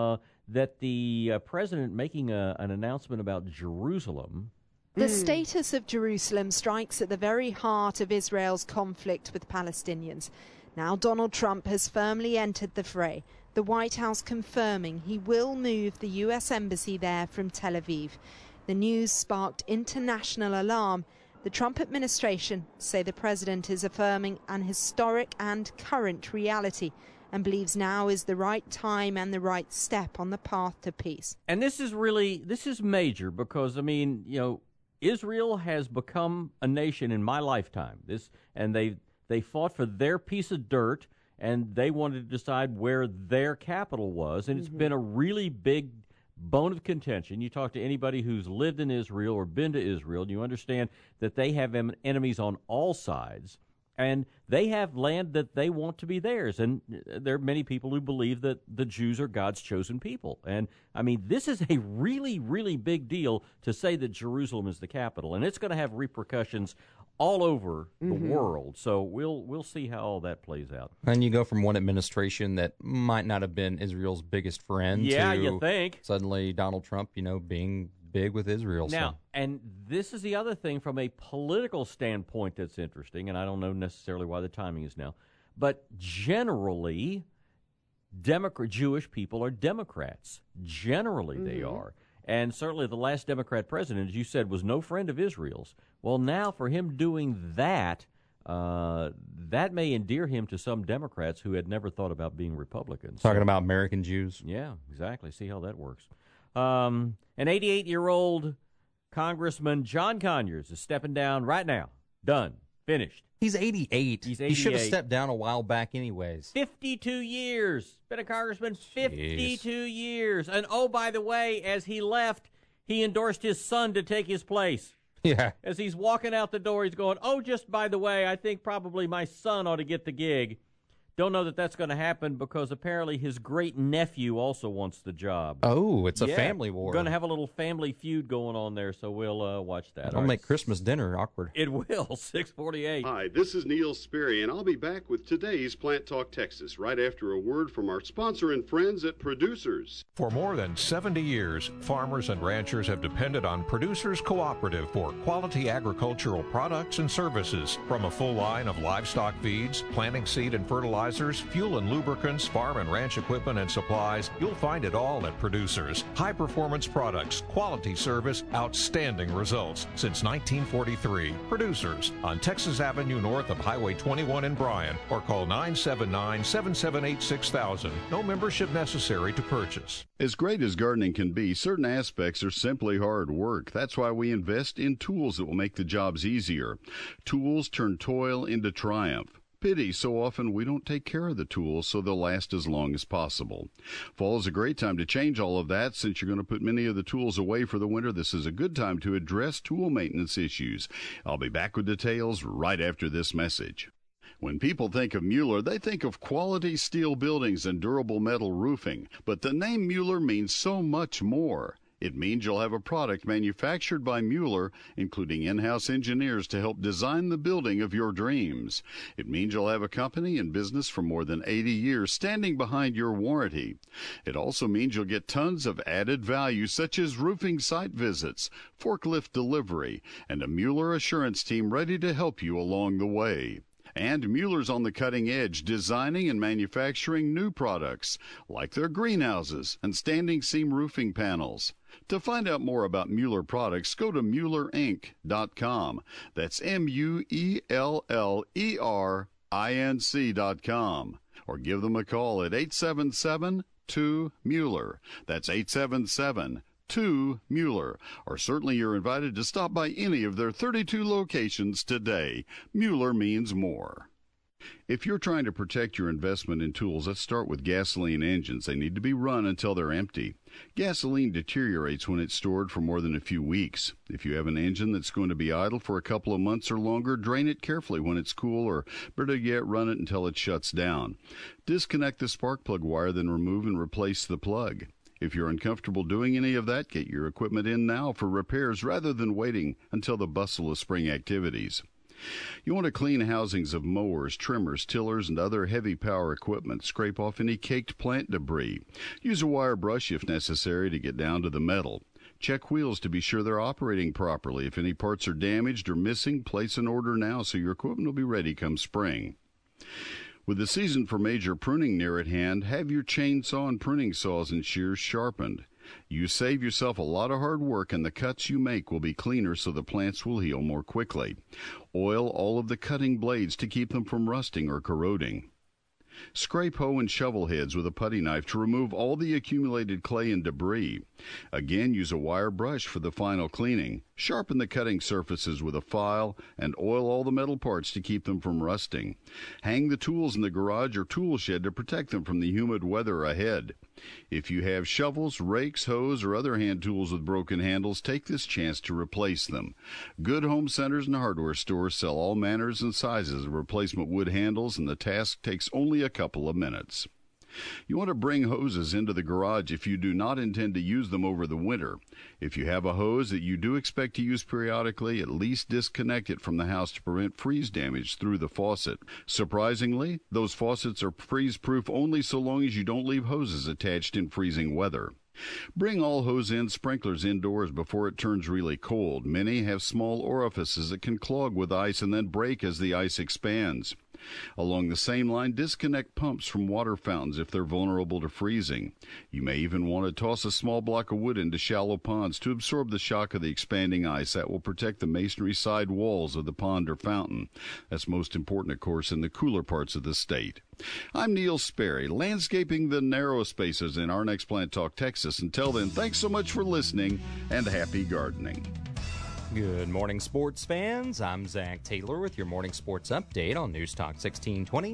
that the president making an announcement about Jerusalem. The status of Jerusalem strikes at the very heart of Israel's conflict with Palestinians. Now Donald Trump has firmly entered the fray, the White House confirming he will move the U.S. embassy there from Tel Aviv. The news sparked international alarm. The Trump administration say the president is affirming an historic and current reality and believes now is the right time and the right step on the path to peace. And this is major because, I mean, Israel has become a nation in my lifetime. They fought for their piece of dirt, and they wanted to decide where their capital was, and it's been a really big bone of contention. You talk to anybody who's lived in Israel or been to Israel, and you understand that they have enemies on all sides, and they have land that they want to be theirs. And there are many people who believe that the Jews are God's chosen people. And, I mean, this is a really, really big deal to say that Jerusalem is the capital, and it's going to have repercussions all over the world. So we'll see how all that plays out. And you go from one administration that might not have been Israel's biggest friend to you think suddenly Donald Trump, being big with Israel. Now, and this is the other thing from a political standpoint that's interesting, and I don't know necessarily why the timing is now, but generally, Jewish people are Democrats. Generally, they are. And certainly the last Democrat president, as you said, was no friend of Israel's. Well, now for him doing that, that may endear him to some Democrats who had never thought about being Republicans. Talking about American Jews. Yeah, exactly. See how that works. An 88-year-old Congressman, John Conyers, is stepping down right now. Done. Finished. He's 88. He's 88. He should have stepped down a while back anyways. 52 years. Been a congressman 52 years. And, oh, by the way, as he left, he endorsed his son to take his place. Yeah. As he's walking out the door, he's going, oh, just by the way, I think probably my son ought to get the gig. Don't know that that's going to happen because apparently his great-nephew also wants the job. Oh, it's a family war. Going to have a little family feud going on there, so we'll watch that. That'll make Christmas dinner awkward. It will, 6:48. Hi, this is Neil Sperry, and I'll be back with today's Plant Talk Texas right after a word from our sponsor and friends at Producers. For more than 70 years, farmers and ranchers have depended on Producers Cooperative for quality agricultural products and services. From a full line of livestock feeds, planting seed and fertilizer, fuel and lubricants, farm and ranch equipment and supplies, you'll find it all at Producers. High-performance products, quality service, outstanding results. Since 1943, Producers on Texas Avenue north of Highway 21 in Bryan, or call 979-778-6000. No membership necessary to purchase. As great as gardening can be, certain aspects are simply hard work. That's why we invest in tools that will make the jobs easier. Tools turn toil into triumph. Pity so often we don't take care of the tools so they'll last as long as possible. Fall is a great time to change all of that. Since you're going to put many of the tools away for the winter, this is a good time to address tool maintenance issues. I'll be back with details right after this message. When people think of Mueller, they think of quality steel buildings and durable metal roofing. But the name Mueller means so much more. It means you'll have a product manufactured by Mueller, including in-house engineers to help design the building of your dreams. It means you'll have a company in business for more than 80 years standing behind your warranty. It also means you'll get tons of added value such as roofing site visits, forklift delivery, and a Mueller assurance team ready to help you along the way. And Mueller's on the cutting edge, designing and manufacturing new products, like their greenhouses and standing seam roofing panels. To find out more about Mueller products, go to MuellerInc.com. That's MuellerInc.com. Or give them a call at 877-2-MUELLER. That's 877-2-MUELLER. Or certainly you're invited to stop by any of their 32 locations today. Mueller means more. If you're trying to protect your investment in tools, let's start with gasoline engines. They need to be run until they're empty. Gasoline deteriorates when it's stored for more than a few weeks. If you have an engine that's going to be idle for a couple of months or longer, drain it carefully when it's cool, or better yet, run it until it shuts down. Disconnect the spark plug wire, then remove and replace the plug. If you're uncomfortable doing any of that, get your equipment in now for repairs rather than waiting until the bustle of spring activities. You want to clean housings of mowers, trimmers, tillers, and other heavy power equipment. Scrape off any caked plant debris. Use a wire brush if necessary to get down to the metal. Check wheels to be sure they're operating properly. If any parts are damaged or missing, place an order now so your equipment will be ready come spring. With the season for major pruning near at hand, have your chainsaw and pruning saws and shears sharpened. You save yourself a lot of hard work, and the cuts you make will be cleaner so the plants will heal more quickly. Oil all of the cutting blades to keep them from rusting or corroding. Scrape hoe and shovel heads with a putty knife to remove all the accumulated clay and debris. Again, use a wire brush for the final cleaning. Sharpen the cutting surfaces with a file and oil all the metal parts to keep them from rusting. Hang the tools in the garage or tool shed to protect them from the humid weather ahead. If you have shovels, rakes, hoes, or other hand tools with broken handles, take this chance to replace them. Good home centers and hardware stores sell all manners and sizes of replacement wood handles, and the task takes only a couple of minutes. You want to bring hoses into the garage if you do not intend to use them over the winter. If you have a hose that you do expect to use periodically, at least disconnect it from the house to prevent freeze damage through the faucet. Surprisingly, those faucets are freeze-proof only so long as you don't leave hoses attached in freezing weather. Bring all hose end sprinklers indoors before it turns really cold. Many have small orifices that can clog with ice and then break as the ice expands. Along the same line, disconnect pumps from water fountains if they're vulnerable to freezing. You may even want to toss a small block of wood into shallow ponds to absorb the shock of the expanding ice. That will protect the masonry side walls of the pond or fountain. That's most important, of course, in the cooler parts of the state. I'm Neil Sperry, landscaping the narrow spaces in our next Plant Talk Texas. Until then, thanks so much for listening and happy gardening. Good morning, sports fans. I'm Zach Taylor with your morning sports update on News Talk 1620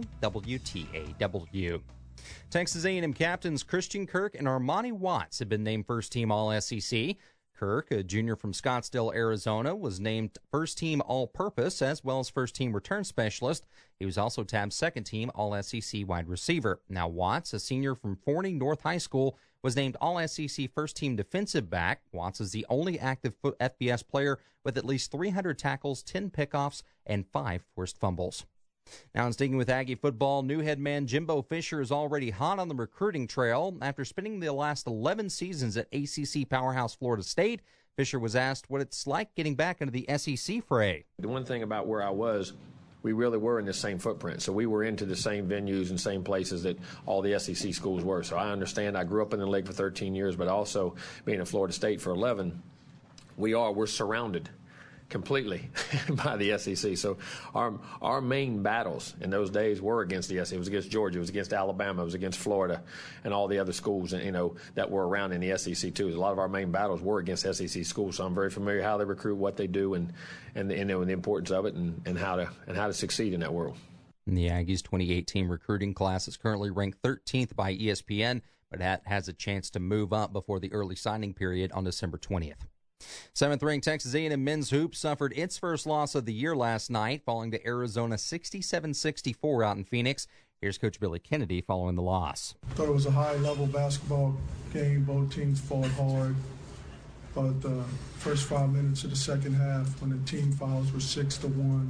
WTAW. Texas A&M captains Christian Kirk and Armani Watts have been named first-team All-SEC. Kirk, a junior from Scottsdale, Arizona, was named first-team All-Purpose as well as first-team return specialist. He was also tabbed second-team All-SEC wide receiver. Now Watts, a senior from Forney North High School, was named All-SEC first-team defensive back. Watts is the only active FBS player with at least 300 tackles, 10 pickoffs, and 5 forced fumbles. Now, in sticking with Aggie football, new head man Jimbo Fisher is already hot on the recruiting trail. After spending the last 11 seasons at ACC powerhouse Florida State, Fisher was asked what it's like getting back into the SEC fray. The one thing about where I was, we really were in the same footprint. So we were into the same venues and same places that all the SEC schools were. So I understand. I grew up in the league for 13 years, but also being at Florida State for 11, we're surrounded completely by the SEC. So our main battles in those days were against the SEC. It was against Georgia, it was against Alabama, it was against Florida, and all the other schools, that were around in the SEC too. A lot of our main battles were against SEC schools. So I'm very familiar how they recruit, what they do, and the importance of it, and how to succeed in that world. The Aggies' 2018 recruiting class is currently ranked 13th by ESPN, but has a chance to move up before the early signing period on December 20th. 7th-ranked Texas A&M men's hoops suffered its first loss of the year last night, falling to Arizona 67-64 out in Phoenix. Here's Coach Billy Kennedy following the loss. I thought it was a high-level basketball game. Both teams fought hard. But the first 5 minutes of the second half, when the team fouls were 6-1,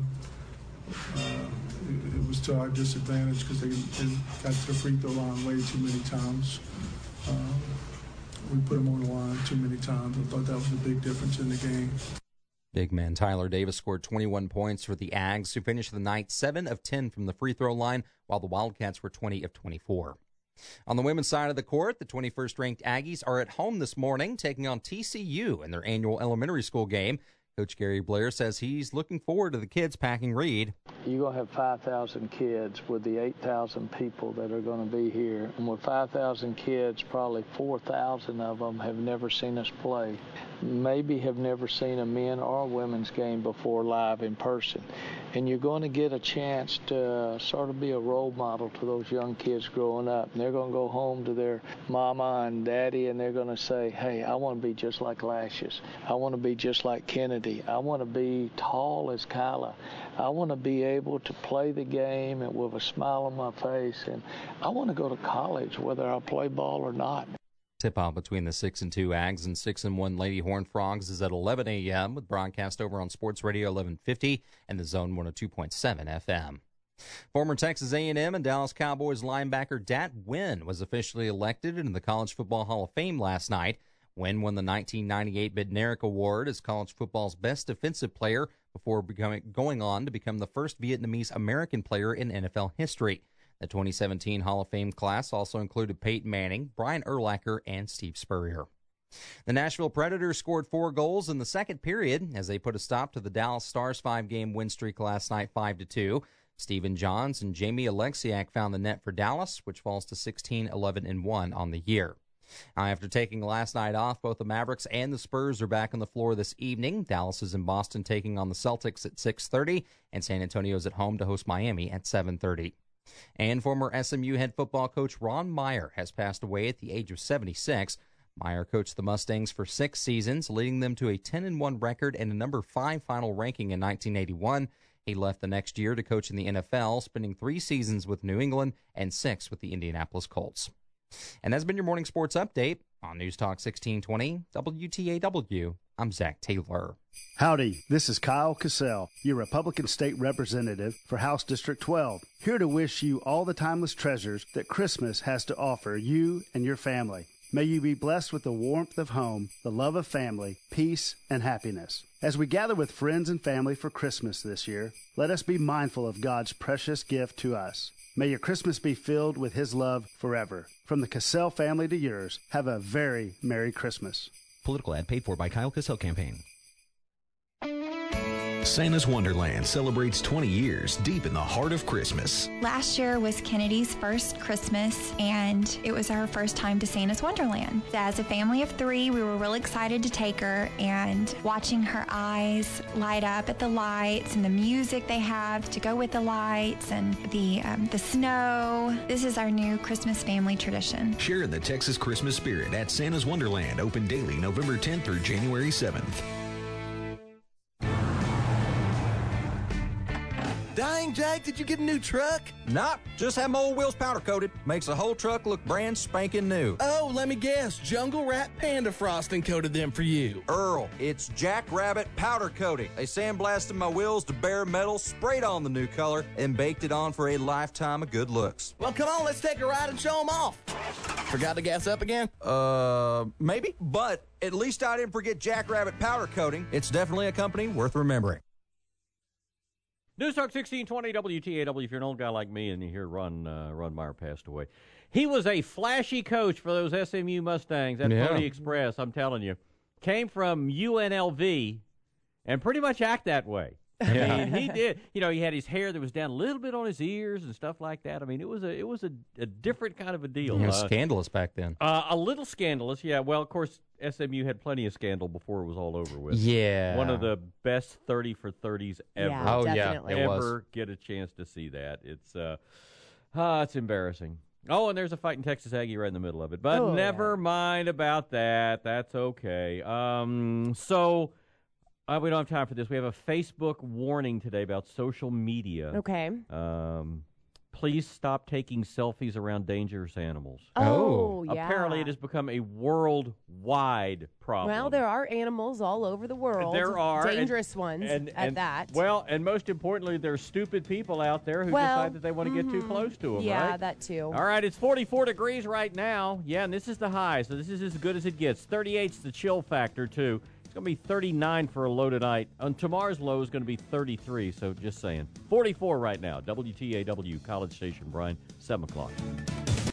it was to our disadvantage because they got to the free throw line way too many times. We put them on the line too many times. I thought that was a big difference in the game. Big man Tyler Davis scored 21 points for the Ags, who finished the night 7 of 10 from the free throw line, while the Wildcats were 20 of 24. On the women's side of the court, the 21st-ranked Aggies are at home this morning, taking on TCU in their annual elementary school game. Coach Gary Blair says he's looking forward to the kids packing Reed. You're going to have 5,000 kids with the 8,000 people that are going to be here. And with 5,000 kids, probably 4,000 of them have never seen us play. Maybe have never seen a men or women's game before live in person. And you're going to get a chance to sort of be a role model to those young kids growing up. And they're going to go home to their mama and daddy, and they're going to say, hey, I want to be just like Lashes. I want to be just like Kennedy. I want to be tall as Kyla. I want to be able to play the game and with a smile on my face. And I want to go to college, whether I play ball or not. Tip-off between the 6-2 Ags and 6-1 Lady Horned Frogs is at 11 a.m. with broadcast over on Sports Radio 1150 and the Zone 102.7 FM. Former Texas A&M and Dallas Cowboys linebacker Dat Nguyen was officially elected into the College Football Hall of Fame last night. Nguyen won the 1998 Bednarik Award as college football's best defensive player before going on to become the first Vietnamese American player in NFL history. The 2017 Hall of Fame class also included Peyton Manning, Brian Urlacher, and Steve Spurrier. The Nashville Predators scored 4 goals in the second period as they put a stop to the Dallas Stars' 5-game win streak last night, 5-2. Stephen Johns and Jamie Alexiak found the net for Dallas, which falls to 16-11-1 on the year. Now, after taking last night off, both the Mavericks and the Spurs are back on the floor this evening. Dallas is in Boston taking on the Celtics at 6:30, and San Antonio is at home to host Miami at 7:30. And former SMU head football coach Ron Meyer has passed away at the age of 76. Meyer coached the Mustangs for 6 seasons, leading them to a 10-1 record and a number 5 final ranking in 1981. He left the next year to coach in the NFL, spending 3 seasons with New England and 6 with the Indianapolis Colts. And that's been your morning sports update on News Talk 1620 WTAW. I'm Zach Taylor. Howdy, this is Kyle Cassell, your Republican State Representative for House District 12, here to wish you all the timeless treasures that Christmas has to offer you and your family. May you be blessed with the warmth of home, the love of family, peace, and happiness. As we gather with friends and family for Christmas this year, let us be mindful of God's precious gift to us. May your Christmas be filled with His love forever. From the Cassell family to yours, have a very Merry Christmas. Political ad paid for by Kyle Cassell Campaign. Santa's Wonderland celebrates 20 years deep in the heart of Christmas. Last year was Kennedy's first Christmas, and it was our first time to Santa's Wonderland. As a family of 3, we were really excited to take her, and watching her eyes light up at the lights and the music they have to go with the lights and the snow. This is our new Christmas family tradition. Share in the Texas Christmas spirit at Santa's Wonderland, open daily November 10th through January 7th. Dang, Jake, did you get a new truck? Nope, just had my old wheels powder coated. Makes the whole truck look brand spanking new. Oh, let me guess. Jungle Rat Panda Frosting coated them for you. Earl, it's Jack Rabbit powder coating. They sandblasted my wheels to bare metal, sprayed on the new color, and baked it on for a lifetime of good looks. Well, come on, let's take a ride and show them off. Forgot to gas up again? Maybe. But at least I didn't forget Jack Rabbit powder coating. It's definitely a company worth remembering. News Talk 1620 WTAW. If you're an old guy like me and you hear Ron Meyer passed away, he was a flashy coach for those SMU Mustangs at Pony Express. I'm telling you, came from UNLV and pretty much act that way. I mean, he did. You know, he had his hair that was down a little bit on his ears and stuff like that. I mean, it was a different kind of a deal. It was scandalous back then. A little scandalous, yeah. Well, of course, SMU had plenty of scandal before it was all over with. Yeah. One of the best 30 for 30s ever. Yeah, oh, definitely. yeah. It ever was. get a chance to see that. It's embarrassing. Oh, and there's a fighting Texas Aggie right in the middle of it. But never mind about that. That's okay. We don't have time for this. We have a Facebook warning today about social media. Okay. Please stop taking selfies around dangerous animals. Oh, yeah. Apparently it has become a worldwide problem. Well, there are animals all over the world. There are. Dangerous ones at that. Well, and most importantly, there's stupid people out there who decide that they want to get too close to them, yeah, right? that too. All right, it's 44 degrees right now. Yeah, and this is the high, so this is as good as it gets. 38's the chill factor, too. It's going to be 39 for a low tonight. On tomorrow's low is going to be 33, so just saying. 44 right now. WTAW, College Station, Bryan, 7 o'clock.